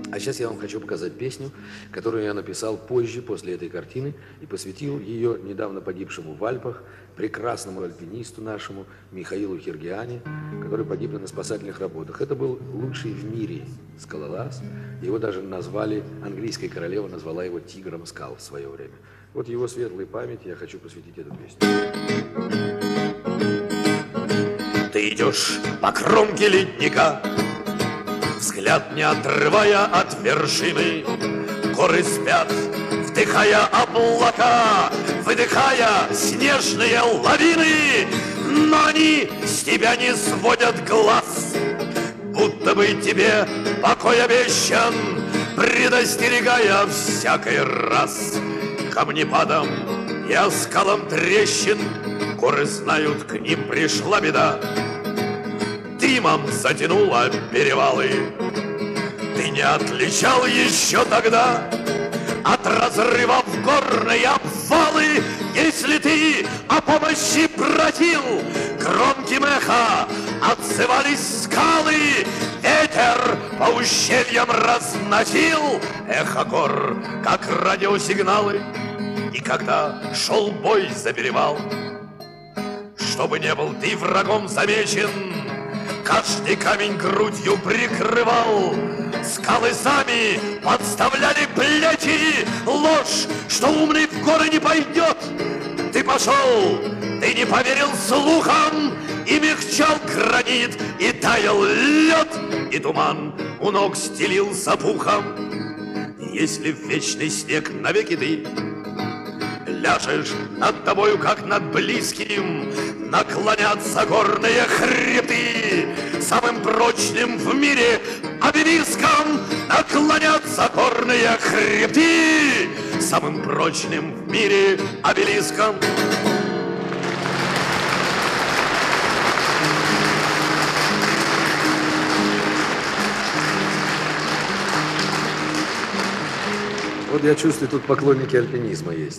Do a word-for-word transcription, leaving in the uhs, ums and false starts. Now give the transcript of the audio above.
А сейчас я вам хочу показать песню, которую я написал позже, после этой картины, и посвятил ее недавно погибшему в Альпах прекрасному альпинисту нашему Михаилу Хиргиане, который погиб на спасательных работах. Это был лучший в мире скалолаз. Его даже назвали, английская королева назвала его тигром скал в свое время. Вот его светлой памяти я хочу посвятить эту песню. Ты идешь по кромке ледника, взгляд не отрывая от вершины. Горы спят, вдыхая облака, выдыхая снежные лавины. Но они с тебя не сводят глаз, будто бы тебе покой обещан, предостерегая всякий раз. Камнепадом и скалам трещин горы знают, к ним пришла беда. Дымом затянуло перевалы. Ты не отличал еще тогда от разрывов горные обвалы. Если ты о помощи просил, громким эхо отзывались скалы. Ветер по ущельям разносил эхо гор, как радиосигналы. И когда шел бой за перевал, чтобы не был ты врагом замечен, каждый камень грудью прикрывал. Скалы сами подставляли плечи. Ложь, что умный в горы не пойдет. Ты пошел, ты не поверил слухам, и мягчал гранит, и таял лед, и туман у ног стелился пухом. Если в вечный снег навеки ты ляжешь, над тобою, как над близким, наклонятся горные хребты. Самым прочным в мире обелиском наклонятся горные хребты. Самым прочным в мире обелиском. Вот я чувствую, тут поклонники альпинизма есть.